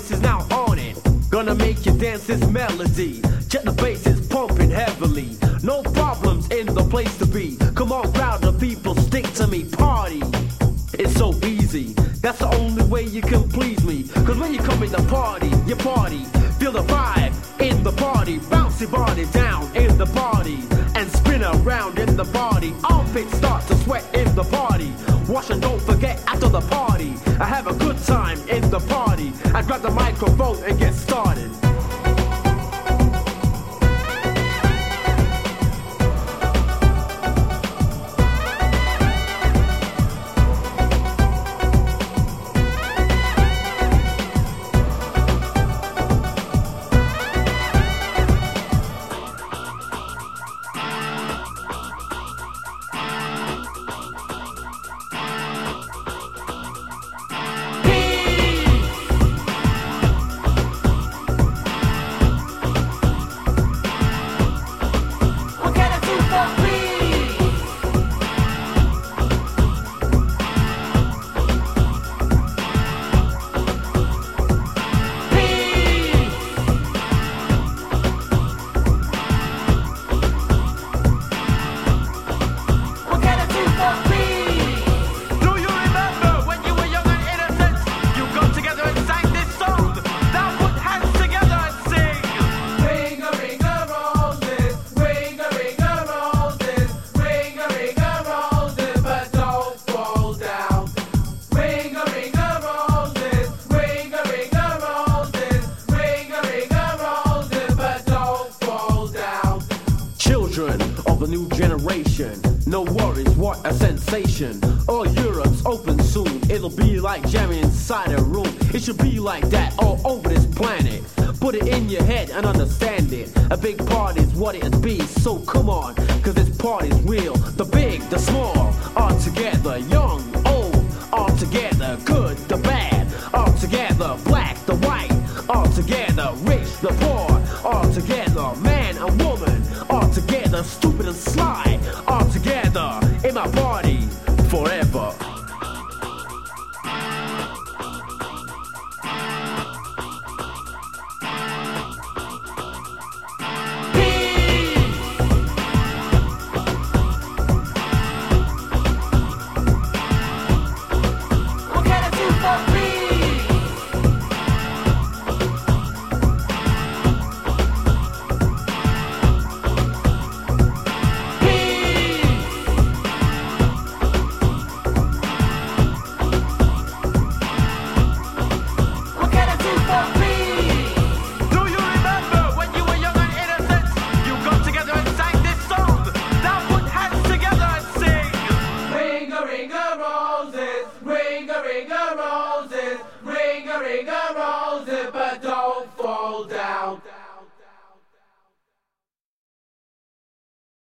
bass is now on it. Gonna make you dance this melody. Check the bass is pumping heavily. No problems in the place to be. Come on, crowd of people, stick to me, party. It's so easy, that's the only way you can please me. Cause when you come in the party, you party. Feel the vibe in the party. Bounce your body down in the party. And spin around in the party. Armpits start to sweat in the party. Wash and don't forget after the party. I have a good time in the party. I grab the microphone and get started. Of the new generation, no worries, what a sensation. All Europe's open soon. It'll be like jamming inside a room. It should be like that all over this planet. Put it in your head and understand it. A big party's what it'll be, so come on, cause this party's real. The big, the small, all together. Young, old, all together. Good, the bad, all together. Black, the white, all together. Rich, the poor, all together. Man and woman, all together. Stupid and sly,